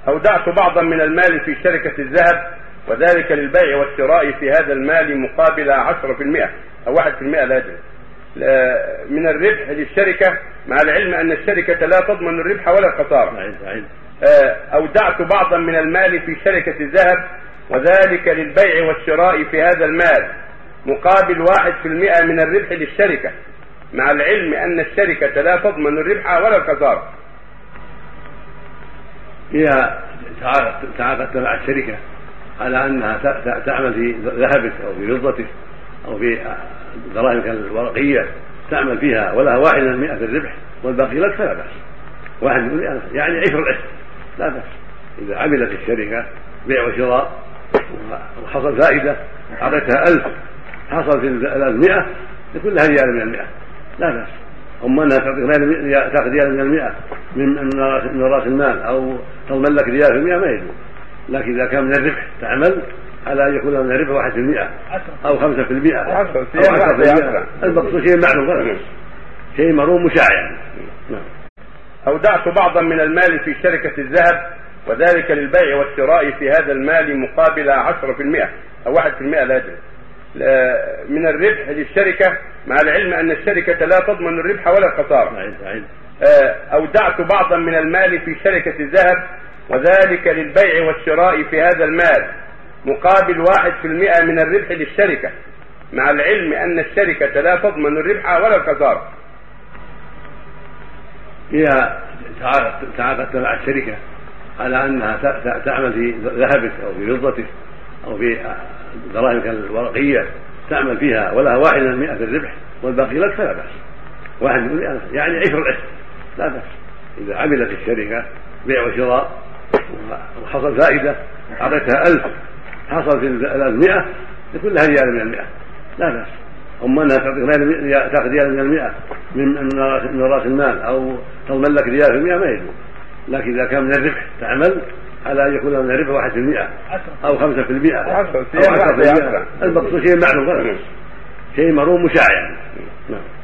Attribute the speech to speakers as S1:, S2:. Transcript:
S1: أودعت بعضا من المال في شركة الذهب وذلك للبيع والشراء في هذا المال مقابل 10% أو 1% لا أدري من الربح للشركة، مع العلم أن الشركة لا تضمن الربح ولا الخسارة. أودعت بعضا من المال في شركة الذهب وذلك للبيع والشراء في هذا المال مقابل 1% من الربح للشركة، مع العلم أن الشركة لا تضمن الربح ولا الخسارة.
S2: إذا تعاقدت مع الشركة على أنها تعمل في ذهبك أو في فضتك أو في دراهمك الورقية تعمل فيها ولها 1% في الربح والباقي لك فلا بأس. واحد يقول يعني عشر العشر لا بأس. إذا عملت الشركة بيع وشراء وحصل فائدة أعطيتها 1000 حصل في 100 يكون لها ريال من 100 لا بأس. أما أنها تأخذ ريال من 100 من رأس المال أو تضمن لك ريال في 100 ما يجوز. لكن إذا كان من الربح تعمل على أن يكون من الربح 1% أو 5% أو 10%، المقصود شيء معلوم شيء معلوم مشاع يعني.
S1: أودعت بعضا من المال في شركة الذهب وذلك للبيع والشراء في هذا المال مقابل 10% أو 1% لا أدري من الربح للشركة، مع العلم أن الشركة لا تضمن الربح ولا الخسارة. أودعت بعضا من المال في شركة الذهب وذلك للبيع والشراء في هذا المال مقابل 1% من الربح للشركة، مع العلم أن الشركة لا تضمن الربح ولا الخسارة.
S2: إذا تعاقدت مع الشركة على أنها تعمل في ذهبك أو في فضتك أو في دراهمك الورقية تعمل فيها ولها 1% في الربح والباقي لك فلا بأس. واحد يقول يعني عشر العشر لا بأس. إذا عملت الشركة بيع وشراء وحصل فائدة أعطيتها 1000 حصل في 100 يكون لها ريال من 100 لا بأس. أما أنها تأخذ ريال من 100 من رأس المال أو تضمن لك ريال في 100 ما يجوز. لكن إذا كان من الربح تعمل على أن يكون من الربح 1% أو 5% أو 10%، المقصود شيء معلوم شيء معلوم مشاع يعني.